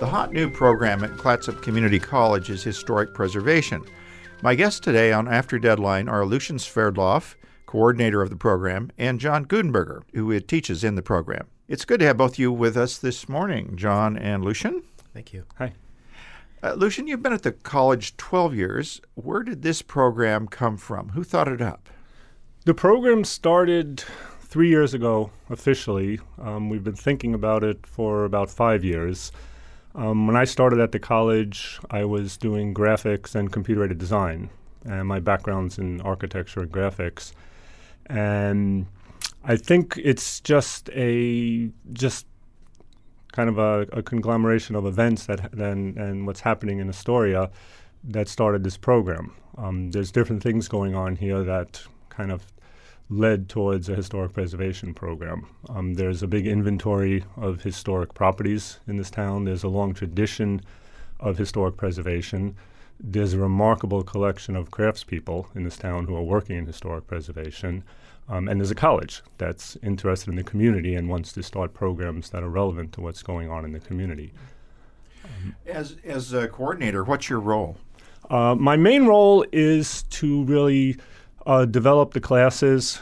The hot new program at Clatsop Community College is historic preservation. My guests today on After Deadline are Lucian Sverdlov, coordinator of the program, and John Gudenberger, who teaches in the program. It's good to have both of you with us this morning, John and Lucian. Thank you. Hi. Lucian, you've been at the college 12 years. Where did this program come from? Who thought it up? The program started 3 years ago officially. We've been thinking about it for about 5 years. When I started at the college, I was doing graphics and computer-aided design, and my background's in architecture and graphics. And I think it's just kind of a conglomeration of events and what's happening in Astoria that started this program. There's different things going on here that kind of led towards a historic preservation program. There's a big inventory of historic properties in this town. There's a long tradition of historic preservation. There's a remarkable collection of craftspeople in this town who are working in historic preservation. And there's a college that's interested in the community and wants to start programs that are relevant to what's going on in the community. As a coordinator, what's your role? My main role is to really develop the classes,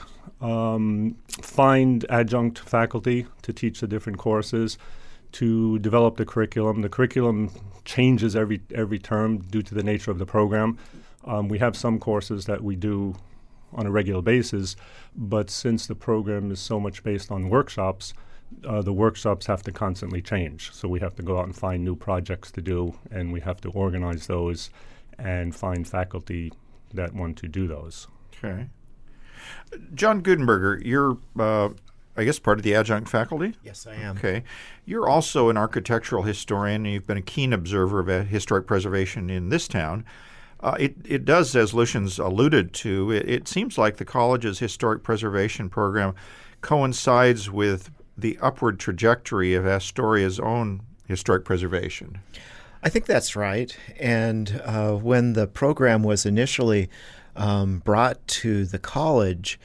find adjunct faculty to teach the different courses, to develop the curriculum. The curriculum changes every term due to the nature of the program. We have some courses that we do on a regular basis, but since the program is so much based on workshops, the workshops have to constantly change. So we have to go out and find new projects to do, and we have to organize those and find faculty that want to do those. Okay. John Gudenberger, you're, I guess, part of the adjunct faculty? Yes, I am. Okay. You're also an architectural historian, and you've been a keen observer of historic preservation in this town. It does, as Lucian's alluded to, it seems like the college's historic preservation program coincides with the upward trajectory of Astoria's own historic preservation. I think that's right. And when the program was initially brought to the college,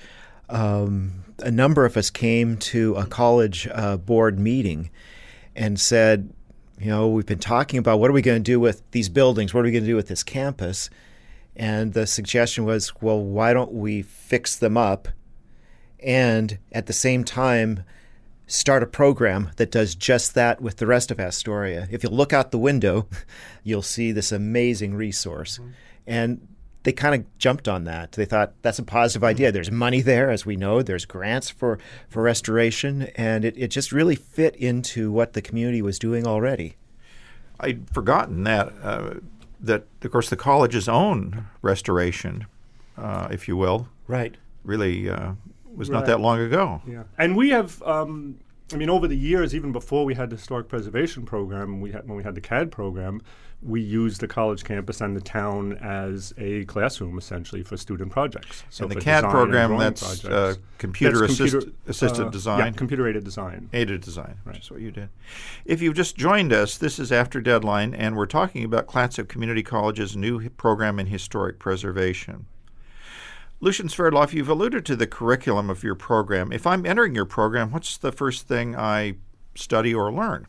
a number of us came to a college board meeting and said, you know, we've been talking about what are we going to do with these buildings? What are we going to do with this campus? And the suggestion was, well, why don't we fix them up and at the same time start a program that does just that with the rest of Astoria? If you look out the window, you'll see this amazing resource. Mm-hmm. And they kind of jumped on that. They thought that's a positive idea. There's money there, as we know. There's grants for restoration, and it just really fit into what the community was doing already. I'd forgotten that, of course, the college's own restoration, if you will, right, really was not that long ago. Yeah, and we have, over the years, even before we had the historic preservation program, when we had the CAD program, we used the college campus and the town as a classroom, essentially, for student projects. So and the CAD program, that's computer-assisted design? Yeah, computer-aided design. Aided design, right. Which is what you did. If you've just joined us, this is After Deadline, and we're talking about Clatsop Community College's new program in historic preservation. Lucian Sverdlov, you've alluded to the curriculum of your program. If I'm entering your program, what's the first thing I study or learn?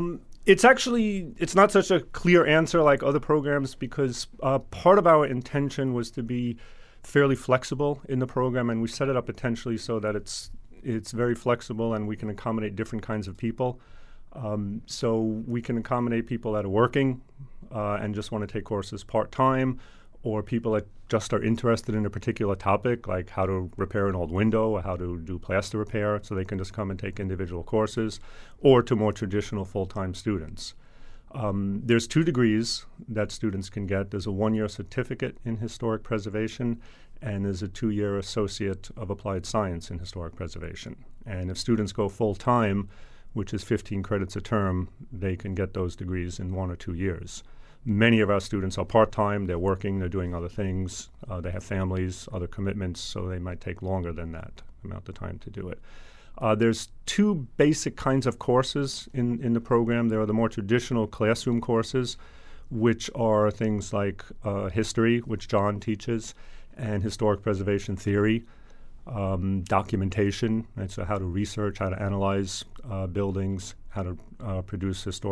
It's not such a clear answer like other programs because part of our intention was to be fairly flexible in the program, and we set it up intentionally so that it's very flexible and we can accommodate different kinds of people. So we can accommodate people that are working and just want to take courses part-time, or people that just are interested in a particular topic, like how to repair an old window or how to do plaster repair, so they can just come and take individual courses, or to more traditional full-time students. There's 2 degrees that students can get. There's a 1-year certificate in historic preservation, and there's a 2-year associate of applied science in historic preservation. And if students go full-time, which is 15 credits a term, they can get those degrees in 1 or 2 years. Many of our students are part-time. They're working. They're doing other things. They have families, other commitments, so they might take longer than that amount of time to do it. There's 2 basic kinds of courses in the program. There are the more traditional classroom courses, which are things like history, which John teaches, and historic preservation theory, documentation, right? So how to research, how to analyze buildings, how to produce historic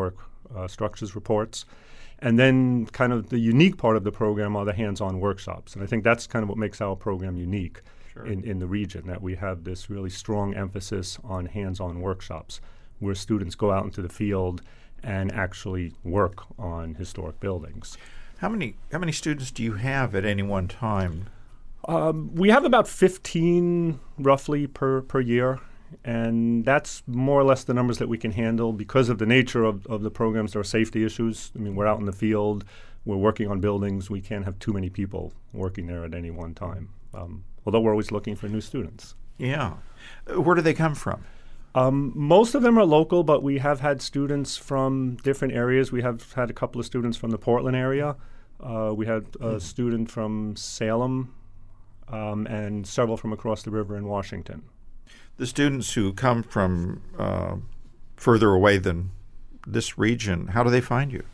structures reports. And then kind of the unique part of the program are the hands-on workshops. And I think that's kind of what makes our program unique in the region, that we have this really strong emphasis on hands-on workshops where students go out into the field and actually work on historic buildings. How many students do you have at any one time? We have about 15 roughly per year. And that's more or less the numbers that we can handle because of the nature of the programs. There are safety issues. I mean, we're out in the field. We're working on buildings. We can't have too many people working there at any one time, although we're always looking for new students. Yeah. Where do they come from? Most of them are local, but we have had students from different areas. We have had a couple of students from the Portland area. We had a student from Salem and several from across the river in Washington. The students who come from further away than this region, how do they find you?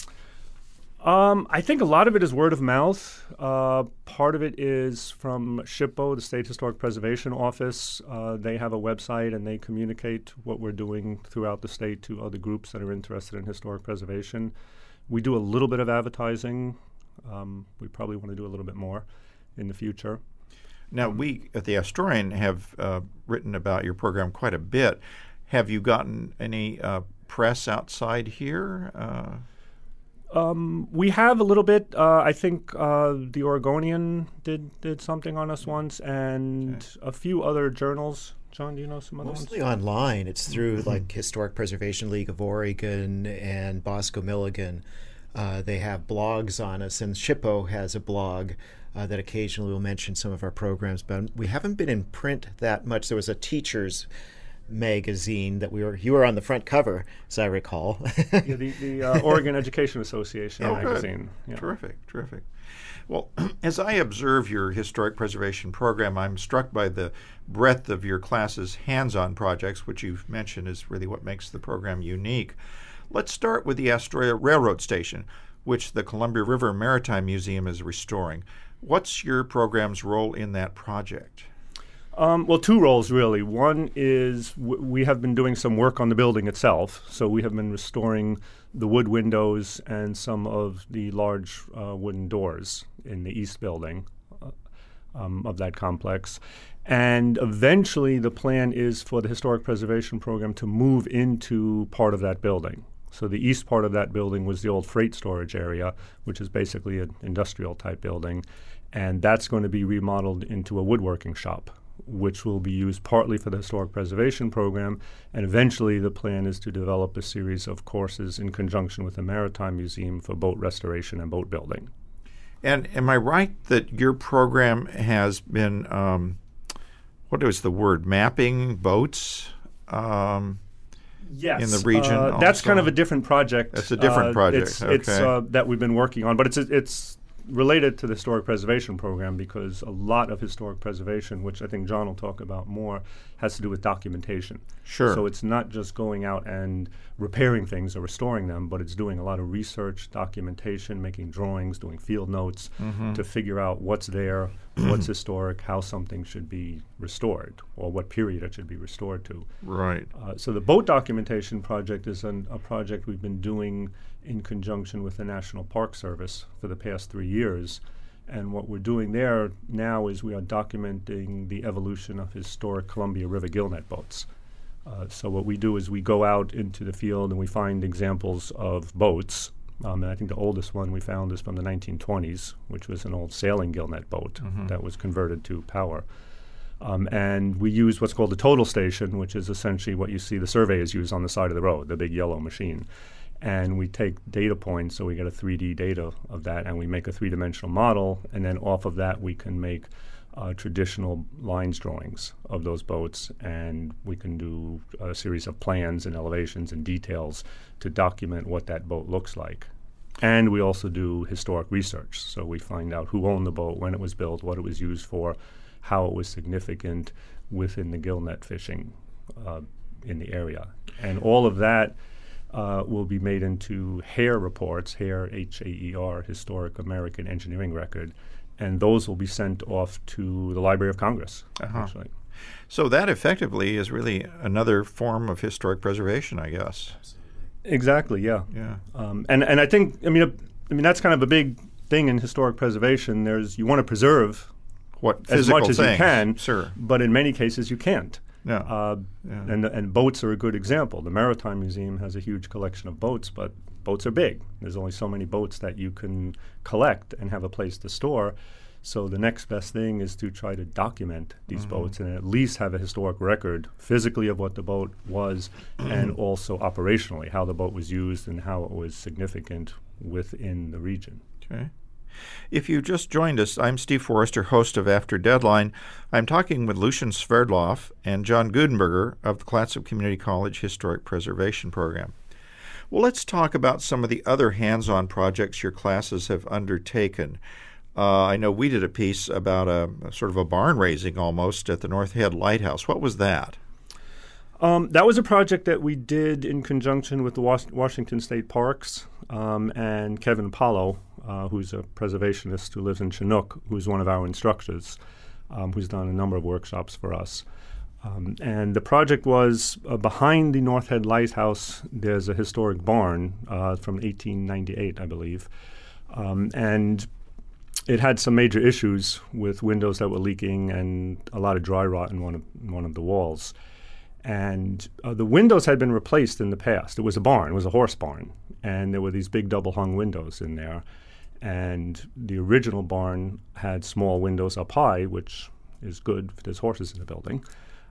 I think a lot of it is word of mouth. Part of it is from SHPO, the State Historic Preservation Office. They have a website and they communicate what we're doing throughout the state to other groups that are interested in historic preservation. We do a little bit of advertising. We probably want to do a little bit more in the future. Now, we at the Astorian have written about your program quite a bit. Have you gotten any press outside here? We have a little bit. I think the Oregonian did something on us once, and a few other journals. John, do you know some other ones? Mostly online. It's through like Historic Preservation League of Oregon and Bosco Milligan. They have blogs on us, and SHPO has a blog that occasionally will mention some of our programs, but we haven't been in print that much. There was a teacher's magazine that you were on the front cover, as I recall. Yeah, the Oregon Education Association magazine. Yeah. Terrific. Well, as I observe your historic preservation program, I'm struck by the breadth of your class's hands-on projects, which you've mentioned is really what makes the program unique. Let's start with the Astoria Railroad Station, which the Columbia River Maritime Museum is restoring. What's your program's role in that project? Well, two roles, really. One is we have been doing some work on the building itself. So we have been restoring the wood windows and some of the large wooden doors in the east building of that complex. And eventually the plan is for the historic preservation program to move into part of that building. So the east part of that building was the old freight storage area, which is basically an industrial type building. And that's going to be remodeled into a woodworking shop, which will be used partly for the historic preservation program. And eventually the plan is to develop a series of courses in conjunction with the Maritime Museum for boat restoration and boat building. And am I right that your program has been, what was the word, mapping boats? Yes. In the region that's kind of a different project. That's a different project. It's that we've been working on, but it's related to the historic preservation program because a lot of historic preservation, which I think John will talk about more, has to do with documentation. Sure. So it's not just going out and repairing things or restoring them, but it's doing a lot of research, documentation, making drawings, doing field notes to figure out what's there, what's historic, how something should be restored, or what period it should be restored to. Right. So the boat documentation project is a project we've been doing in conjunction with the National Park Service for the past 3 years. And what we're doing there now is we are documenting the evolution of historic Columbia River gillnet boats. So what we do is we go out into the field and we find examples of boats. And I think the oldest one we found is from the 1920s, which was an old sailing gillnet boat that was converted to power. And we use what's called the total station, which is essentially what you see the surveyors use on the side of the road, the big yellow machine. And we take data points, so we get a 3D data of that, and we make a three-dimensional model, and then off of that we can make traditional lines drawings of those boats, and we can do a series of plans and elevations and details to document what that boat looks like. And we also do historic research, so we find out who owned the boat, when it was built, what it was used for, how it was significant within the gillnet fishing in the area. And all of that will be made into HAER reports, HAER, H-A-E-R, Historic American Engineering Record, and those will be sent off to the Library of Congress, actually. So that effectively is really another form of historic preservation, I guess. Exactly. Yeah. Yeah. And I think I mean that's kind of a big thing in historic preservation. You want to preserve What as physical much as things? you can, Sure. but in many cases you can't. Yeah. And boats are a good example. The Maritime Museum has a huge collection of boats, but boats are big. There's only so many boats that you can collect and have a place to store. So the next best thing is to try to document these boats and at least have a historic record physically of what the boat was and also operationally, how the boat was used and how it was significant within the region. Okay. If you just joined us, I'm Steve Forrester, host of After Deadline. I'm talking with Lucian Sverdlov and John Gudenberger of the Clatsop Community College Historic Preservation Program. Well, let's talk about some of the other hands-on projects your classes have undertaken. I know we did a piece about a sort of a barn raising almost at the North Head Lighthouse. What was that? That was a project that we did in conjunction with the Washington State Parks and Kevin Paulo, who's a preservationist who lives in Chinook, who's one of our instructors, who's done a number of workshops for us. And the project was behind the North Head Lighthouse. There's a historic barn from 1898, I believe. And it had some major issues with windows that were leaking and a lot of dry rot in one of the walls. And the windows had been replaced in the past. It was a barn. It was a horse barn. And there were these big double-hung windows in there. And the original barn had small windows up high, which is good if there's horses in the building.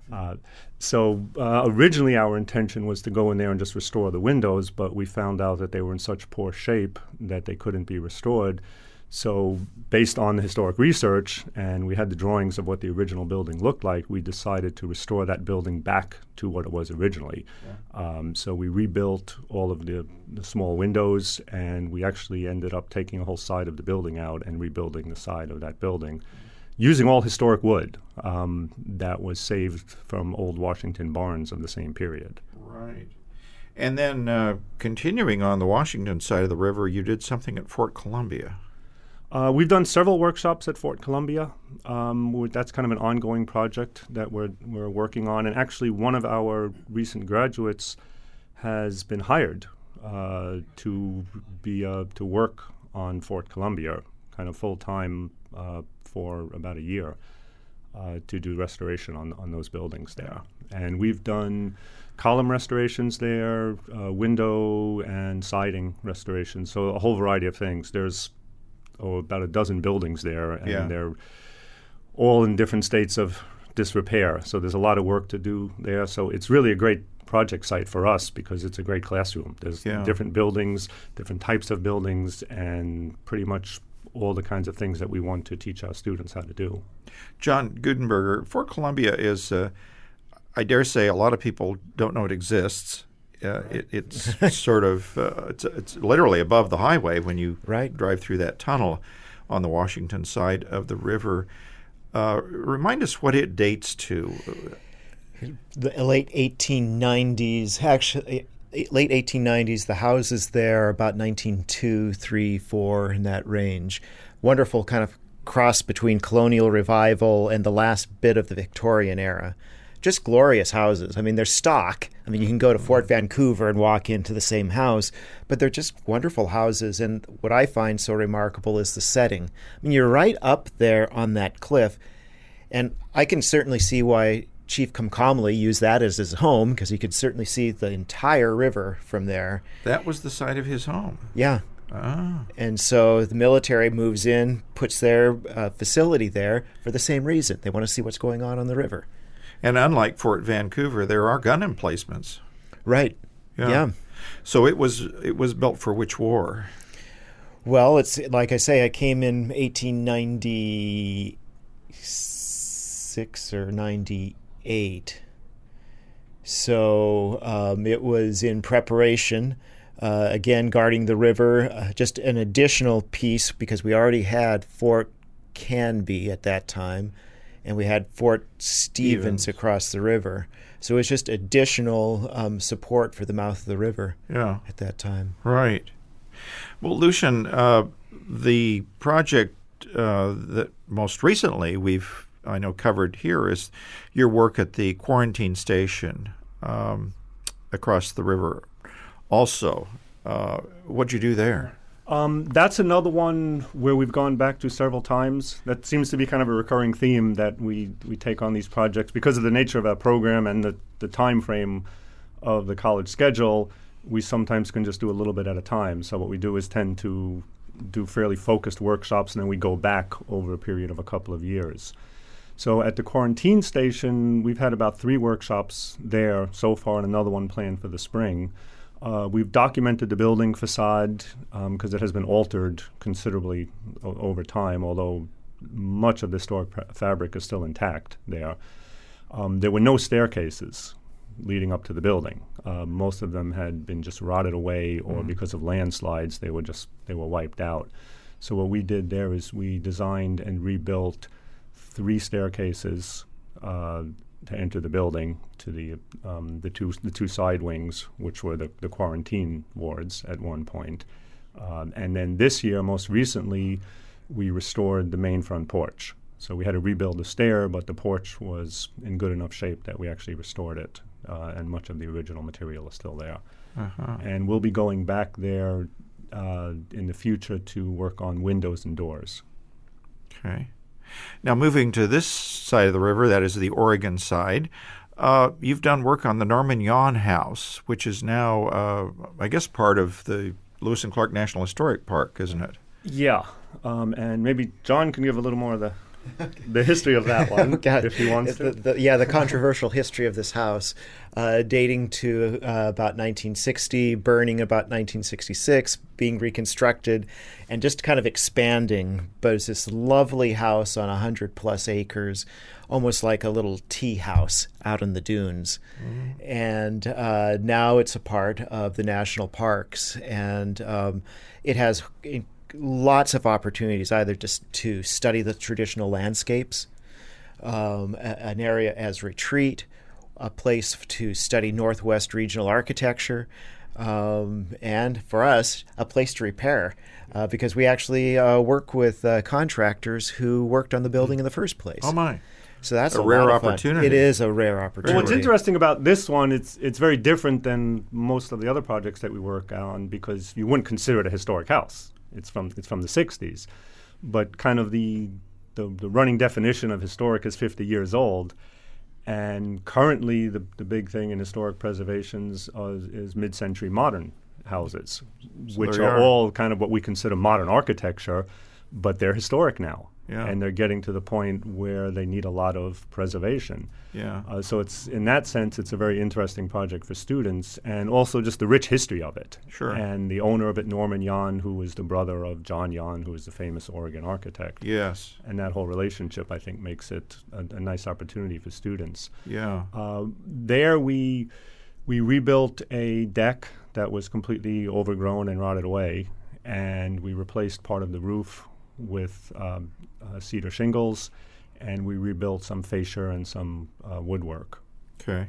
So originally our intention was to go in there and just restore the windows, but we found out that they were in such poor shape that they couldn't be restored. So based on the historic research, and we had the drawings of what the original building looked like, we decided to restore that building back to what it was originally. Yeah. So we rebuilt all of the small windows, and we actually ended up taking a whole side of the building out and rebuilding the side of that building using all historic wood that was saved from old Washington barns of the same period. Right. And then continuing on the Washington side of the river, you did something at Fort Columbia. We've done several workshops at Fort Columbia. That's kind of an ongoing project that we're working on. And actually, one of our recent graduates has been hired to work on Fort Columbia, kind of full time for about a year to do restoration on those buildings there. And we've done column restorations there, window and siding restorations, so a whole variety of things. There's about a dozen buildings there, and they're all in different states of disrepair. So there's a lot of work to do there. So it's really a great project site for us because it's a great classroom. There's different buildings, different types of buildings, and pretty much all the kinds of things that we want to teach our students how to do. John Gudenberger, Fort Columbia is, I dare say, a lot of people don't know it exists. It's sort of it's literally above the highway when you drive through that tunnel on the Washington side of the river. Remind us what it dates to. The late 1890s, actually. Late 1890s, the houses there are about 1902, 3, 4, in that range. Wonderful kind of cross between colonial revival and the last bit of the Victorian era. Just glorious houses. I mean, they're stock. I mean, you can go to Fort Vancouver and walk into the same house, but they're just wonderful houses. And what I find so remarkable is the setting. I mean, you're right up there on that cliff, and I can certainly see why Chief Comcomly used that as his home, because he could certainly see the entire river from there. That was the site of his home. Yeah. Ah. And so the military moves in, puts their facility there for the same reason. They want to see what's going on the river. And unlike Fort Vancouver, there are gun emplacements. Right. Yeah. So it was built for which war? Well, it's like I say, I came in 1896 or 98. So it was in preparation, again, guarding the river, just an additional piece because we already had Fort Canby at that time, and we had Fort Stevens across the river. So it's just additional support for the mouth of the river at that time. Right. Well, Lucian, the project that most recently I know covered here is your work at the quarantine station across the river also. What'd you do there? That's another one where we've gone back to several times. That seems to be kind of a recurring theme that we take on these projects because of the nature of our program and the time frame of the college schedule. We sometimes can just do a little bit at a time. So what we do is tend to do fairly focused workshops, and then we go back over a period of a couple of years. So at the quarantine station, we've had about 3 workshops there so far and another one planned for the spring. We've documented the building facade because it has been altered considerably over time, although much of the historic fabric is still intact there. There were no staircases leading up to the building. Most of them had been just rotted away, or because of landslides, they were wiped out. So what we did there is we designed and rebuilt 3 staircases to enter the building to the two side wings, which were the quarantine wards at one point. And then this year, most recently, we restored the main front porch. So we had to rebuild the stair, but the porch was in good enough shape that we actually restored it, and much of the original material is still there. Uh-huh. And we'll be going back there in the future to work on windows and doors. Okay. Now, moving to this side of the river, that is the Oregon side, you've done work on the Norman Yawn House, which is now, I guess, part of the Lewis and Clark National Historic Park, isn't it? Yeah. And maybe John can give a little more of the history of that one, if he wants to. The controversial history of this house, dating to about 1960, burning about 1966, being reconstructed, and just kind of expanding. But it's this lovely house on 100-plus acres, almost like a little tea house out in the dunes. Mm-hmm. And now it's a part of the national parks, and it has lots of opportunities, either just to study the traditional landscapes, an area as retreat, a place to study Northwest regional architecture, and for us, a place to repair, because we actually work with contractors who worked on the building in the first place. Oh, my. So that's a rare opportunity. It is a rare opportunity. Well, what's interesting about this one, it's very different than most of the other projects that we work on, because you wouldn't consider it a historic house. It's from the 60s, but kind of the running definition of historic is 50 years old, and currently the big thing in historic preservations is mid-century modern houses, which are all kind of what we consider modern architecture, but they're historic now. Yeah. And they're getting to the point where they need a lot of preservation. Yeah. So it's, in that sense, it's a very interesting project for students, and also just the rich history of it. Sure. And the owner of it, Norman Yawn, who was the brother of John Yawn, who was the famous Oregon architect. Yes. And that whole relationship, I think, makes it a nice opportunity for students. Yeah. There we rebuilt a deck that was completely overgrown and rotted away, and we replaced part of the roof with cedar shingles, and we rebuilt some fascia and some woodwork. Okay.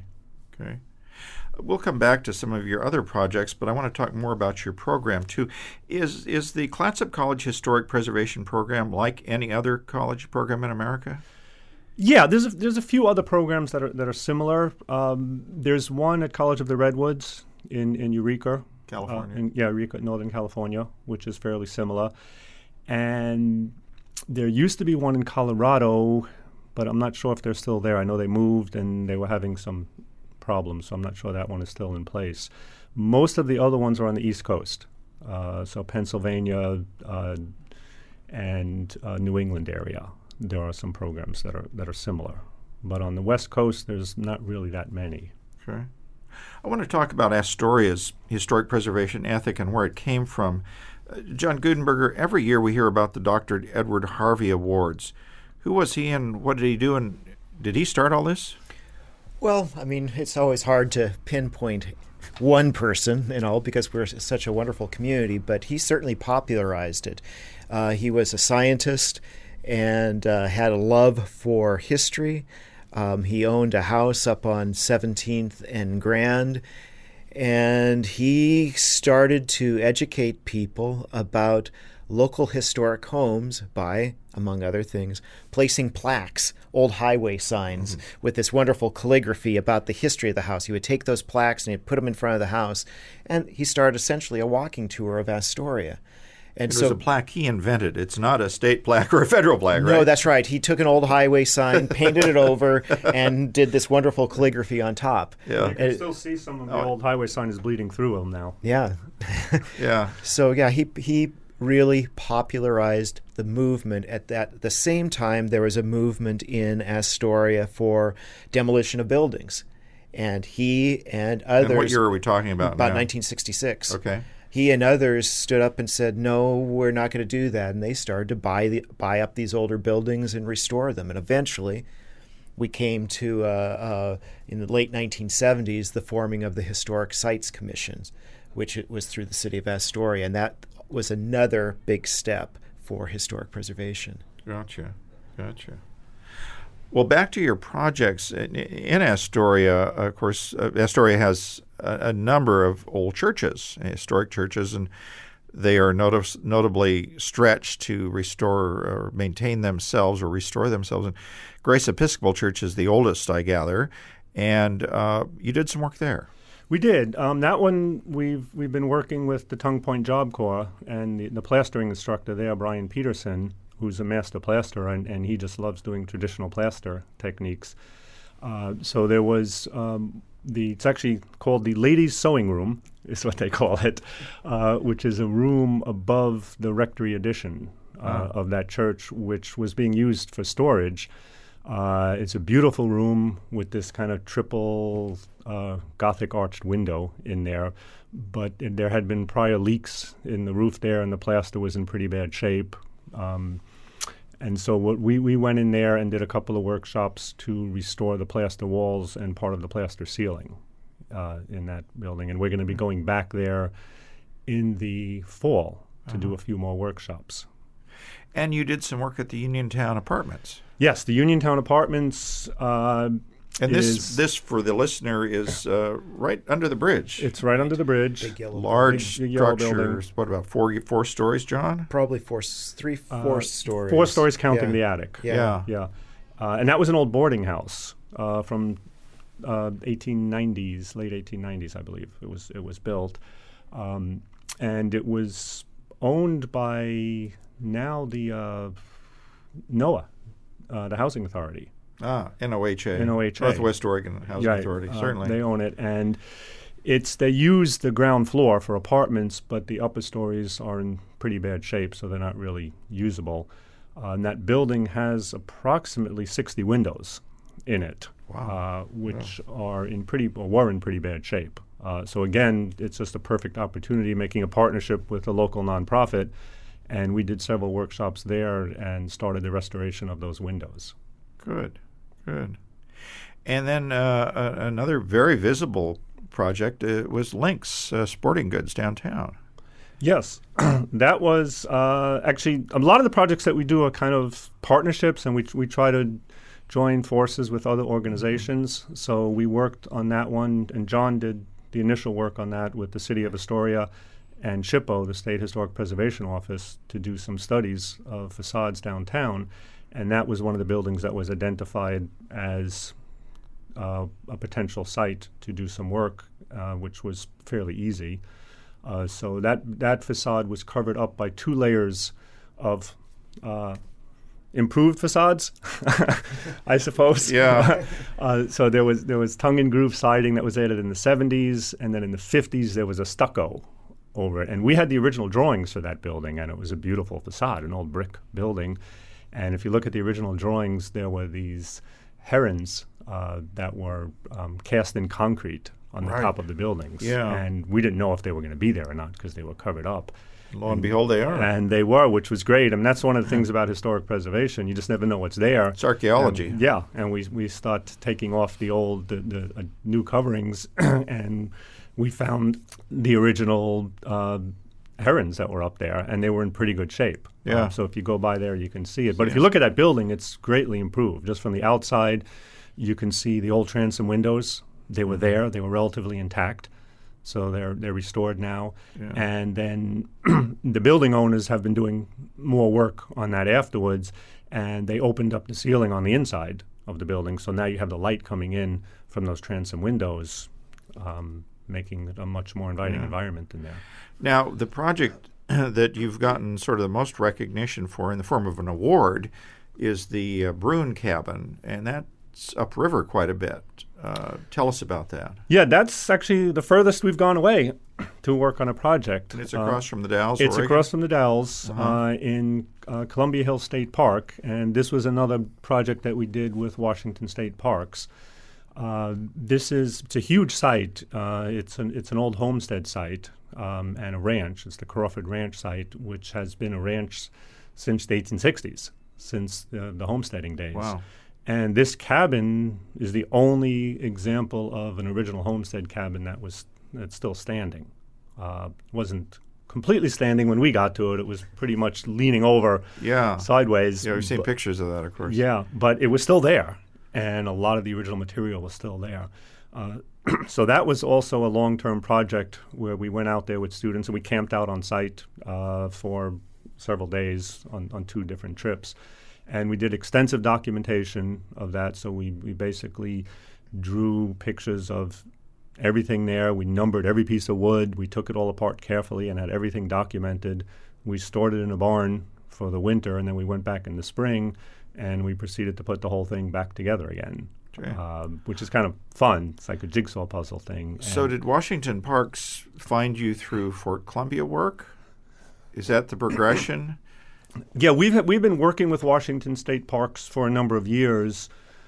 We'll come back to some of your other projects, but I want to talk more about your program, too. Is the Clatsop College Historic Preservation Program like any other college program in America? Yeah, there's a few other programs that are similar. There's one at College of the Redwoods in Eureka, California. Eureka, Northern California, which is fairly similar. And there used to be one in Colorado, but I'm not sure if they're still there. I know they moved and they were having some problems, so I'm not sure that one is still in place. Most of the other ones are on the East Coast, so Pennsylvania and New England area. There are some programs that are similar, but on the West Coast, there's not really that many. Okay. I want to talk about Astoria's historic preservation ethic and where it came from. John Gudenberger, every year we hear about the Dr. Edward Harvey Awards. Who was he and what did he do, and did he start all this? Well, I mean, it's always hard to pinpoint one person and all because we're such a wonderful community, but he certainly popularized it. He was a scientist and had a love for history. He owned a house up on 17th and Grand, and he started to educate people about local historic homes by, among other things, placing plaques, old highway signs with this wonderful calligraphy about the history of the house. He would take those plaques and he'd put them in front of the house, and he started essentially a walking tour of Astoria. And it was a plaque he invented. It's not a state plaque or a federal plaque, right? No, that's right. He took an old highway sign, painted it over, and did this wonderful calligraphy on top. Yeah. You can still see some of the old highway sign is bleeding through them now. Yeah. Yeah. So, yeah, he really popularized the movement. At the same time, there was a movement in Astoria for demolition of buildings. And he and others... And what year are we talking about About now? 1966. Okay. He and others stood up and said, no, we're not going to do that. And they started to buy up these older buildings and restore them. And eventually, we came to, in the late 1970s, the forming of the Historic Sites Commissions, which it was through the city of Astoria. And that was another big step for historic preservation. Gotcha. Well, back to your projects. In Astoria, of course, Astoria has a number of old churches, historic churches, and they are notably stretched to restore or maintain themselves or restore themselves. And Grace Episcopal Church is the oldest, I gather, and you did some work there. We did. That one, we've been working with the Tongue Point Job Corps and the plastering instructor there, Brian Peterson, who's a master plasterer, and he just loves doing traditional plaster techniques. So there was it's actually called the Ladies' Sewing Room, is what they call it, which is a room above the rectory addition of that church, which was being used for storage. It's a beautiful room with this kind of triple Gothic arched window in there, but there had been prior leaks in the roof there, and the plaster was in pretty bad shape. And so we went in there and did a couple of workshops to restore the plaster walls and part of the plaster ceiling in that building. And we're going to be going back there in the fall to do a few more workshops. And you did some work at the Uniontown Apartments. Yes, the Uniontown Apartments. And this for the listener is right under the bridge. It's right under the bridge. Big yellow Large big yellow structures. What about four stories, John? Probably four stories. 4 stories counting the attic. Yeah. And that was an old boarding house from 1890s, late 1890s, I believe. It was built, and it was owned by now the NOAA, the Housing Authority. NOHA. NOHA. Northwest Oregon Housing Authority, certainly. They own it, and they use the ground floor for apartments, but the upper stories are in pretty bad shape, so they're not really usable. And that building has approximately 60 windows in it, which were in pretty bad shape. So again, it's just a perfect opportunity, making a partnership with a local nonprofit, and we did several workshops there and started the restoration of those windows. Good. And then another very visible project was Lynx Sporting Goods downtown. Yes, that was actually a lot of the projects that we do are kind of partnerships, and we try to join forces with other organizations. So we worked on that one, and John did the initial work on that with the City of Astoria and SHPO, the State Historic Preservation Office, to do some studies of facades downtown. And that was one of the buildings that was identified as a potential site to do some work, which was fairly easy. So that facade was covered up by 2 layers of improved facades, I suppose. Yeah. So there was tongue and groove siding that was added in the 70s, and then in the 50s there was a stucco over it. And we had the original drawings for that building, and it was a beautiful facade, an old brick building. And if you look at the original drawings, there were these herons that were cast in concrete on the top of the buildings. Yeah. And we didn't know if they were going to be there or not because they were covered up. Lo and behold, they are. And they were, which was great. I mean, that's one of the things about historic preservation. You just never know what's there. It's archaeology. And we start taking off the old, the new coverings, and we found the original herons that were up there, and they were in pretty good shape. Yeah. So if you go by there, you can see it. But if you look at that building, it's greatly improved. Just from the outside, you can see the old transom windows. They were there. They were relatively intact. So they're restored now. Yeah. And then the building owners have been doing more work on that afterwards, and they opened up the ceiling on the inside of the building. So now you have the light coming in from those transom windows, making it a much more inviting environment in there. Now, the project that you've gotten sort of the most recognition for in the form of an award is the Bruin Cabin, and that's upriver quite a bit. Tell us about that. Yeah, that's actually the furthest we've gone away to work on a project. And it's across from the Dalles, It's Oregon? across from the Dalles in Columbia Hill State Park, and this was another project that we did with Washington State Parks. It's a huge site. It's an old homestead site and a ranch. It's the Crawford Ranch site, which has been a ranch since the 1860s, since the homesteading days. Wow. And this cabin is the only example of an original homestead cabin that's still standing. Wasn't completely standing when we got to it. It was pretty much leaning over sideways. Yeah, we've seen pictures of that, of course. Yeah, but it was still there, and a lot of the original material was still there. So that was also a long-term project where we went out there with students, and we camped out on site for several days on 2 different trips. And we did extensive documentation of that. So we basically drew pictures of everything there. We numbered every piece of wood. We took it all apart carefully and had everything documented. We stored it in a barn for the winter, and then we went back in the spring, and we proceeded to put the whole thing back together again, which is kind of fun. It's like a jigsaw puzzle thing. So did Washington Parks find you through Fort Columbia work? Is that the progression? Yeah, we've been working with Washington State Parks for a number of years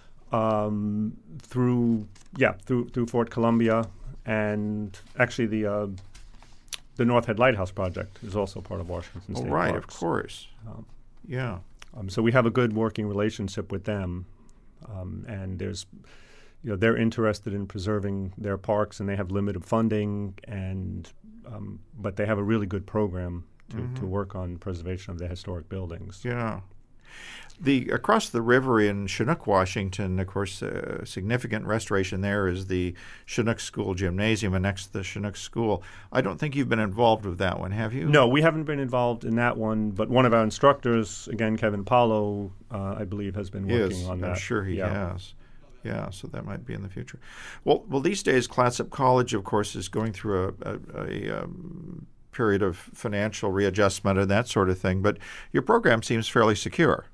through Fort Columbia, and actually the North Head Lighthouse Project is also part of Washington State right, Parks. Of course. So we have a good working relationship with them, and they're interested in preserving their parks, and they have limited funding, and but they have a really good program to work on preservation of the historic buildings. Yeah. Across the river in Chinook, Washington, of course, a significant restoration there is the Chinook School Gymnasium, and next to the Chinook School. I don't think you've been involved with that one, have you? No, we haven't been involved in that one, but one of our instructors, again, Kevin Paulo, I believe, has been working on that. I'm sure he has. Yeah, so that might be in the future. Well, these days, Clatsop College, of course, is going through a period of financial readjustment and that sort of thing, but your program seems fairly secure.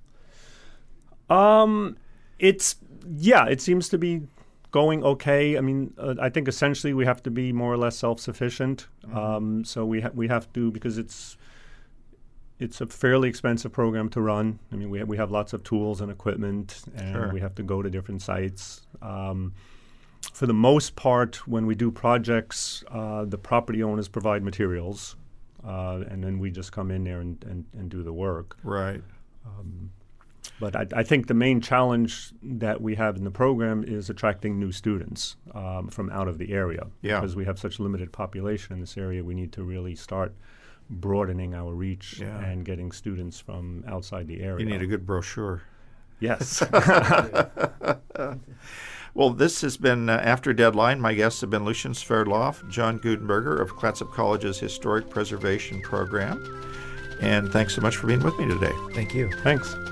It seems to be going okay. I mean, I think essentially we have to be more or less self-sufficient. So we have to, because it's a fairly expensive program to run. I mean, we have lots of tools and equipment, and we have to go to different sites. For the most part, when we do projects, the property owners provide materials, and then we just come in there and do the work. Right. But I think the main challenge that we have in the program is attracting new students from out of the area. Yeah. Because we have such limited population in this area, we need to really start broadening our reach and getting students from outside the area. You need a good brochure. Yes. Well, this has been After Deadline. My guests have been Lucian Sverdlov, John Gutenberger of Clatsop College's Historic Preservation Program. And thanks so much for being with me today. Thank you. Thanks.